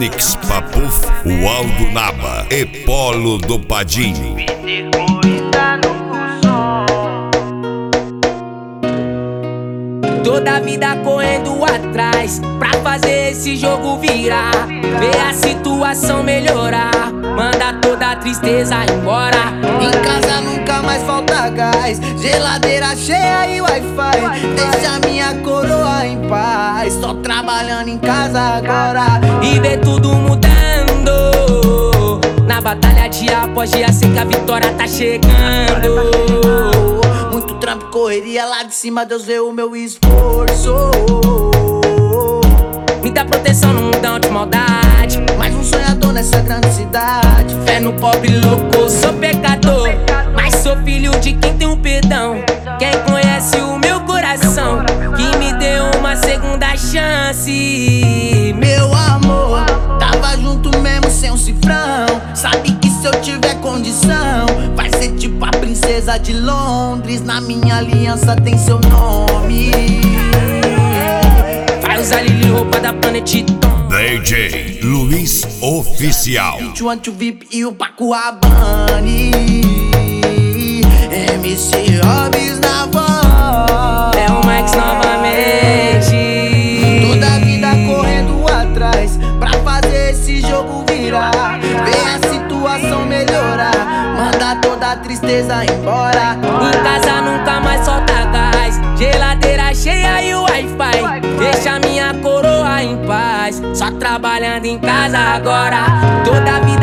Onix Papuf, o Aldo Naba e Polo do Padinho. Toda a vida correndo atrás pra fazer esse jogo virar. Ver a situação melhorar, manda toda a tristeza embora. Em casa nunca mais falta gás, geladeira cheia e Wi-Fi. Deixa minha coroa em paz, tô trabalhando em casa agora. E ver tudo mudando, na batalha dia após dia, sei que a vitória tá chegando. Muito trampo, correria lá de cima, Deus vê o meu esforço. Me dá proteção no mundão de maldade, Mais um sonhador nessa grande cidade. fé no pobre louco, sou pecador, mas sou filho de quem tem um perdão. Quem conhece o meu coração, que me deu uma segunda chance. Meu amor, tava junto mesmo sem um cifrão. Sabe que se eu tiver condição, vai ser tipo a princesa de Londres. Na minha aliança tem seu nome. Vai usar Lili, roupa da Planeton. DJ Luiz Oficial. 21 to VIP e o Paco Rabanne. MC Hobbs na voz. É o Max novamente. Toda a vida correndo atrás pra fazer esse jogo virar. Ver a situação melhorar, manda toda a tristeza embora. Em casa nunca mais solta gás, geladeira cheia e o Wi-Fi. Deixa minha coroa em paz, só trabalhando em casa agora. Toda a vida